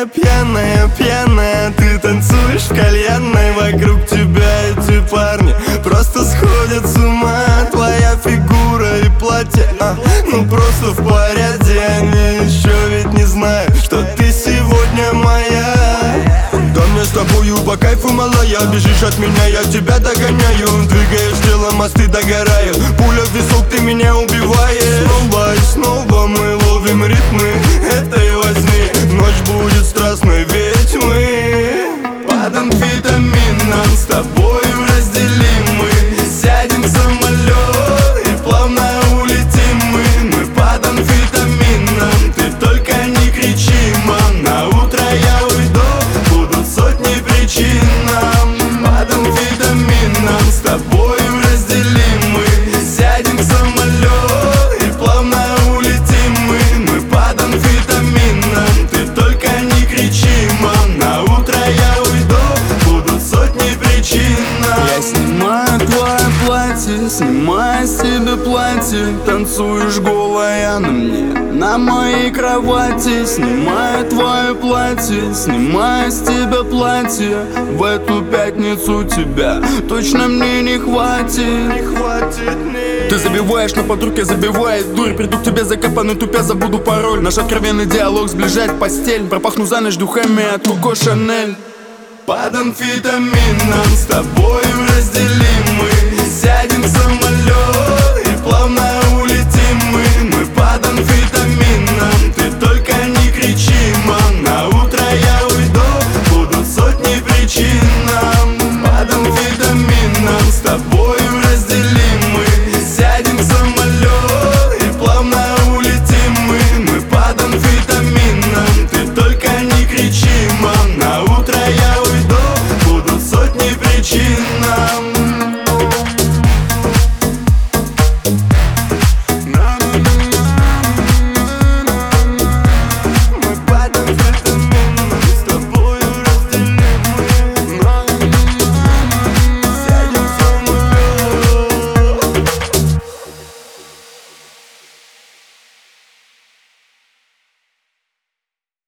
Такая пьяная, пьяная, ты танцуешь в кальянной. Вокруг тебя эти парни просто сходят с ума. Твоя фигура и платье, ну просто в порядке. Они еще ведь не знают, что ты сегодня моя. Да мне с тобою по кайфу, малая. Бежишь от меня, я тебя догоняю. Двигаешь телом, мосты догорают. Пуля в висок, ты меня убиваешь. Снова и снова мы ловим ритмы этой возни. Ночь будет страстной, ведь мы под амфетамином с тобою разделимы. Сядем в самолет и плавно улетим мы. Мы под амфетамином, ты только не кричи, мам. На утро я уйду, будут сотни причин нам. Под амфетамином с тобою разделим мы. Сядем в самолет и плавно улетим мы. Мы под амфетамином, ты только не кричи, мам. На утро я уйду, будут сотни причин нам. Я снимаю твое платье, снимаю с тебя платье. Танцуешь голая на мне, на моей кровати. Снимаю твое платье, снимаю с тебя платье. В эту пятницу тебя точно мне не хватит. Не хватит, нет. Ты забиваешь, но под руки забивает дурь. Приду к тебе закопанный, тупя забуду пароль. Наш откровенный диалог сближает постель. Пропахну за ночь духами от Коко Шанель. Под амфетамином с тобою разделим мы. Сядем в самолет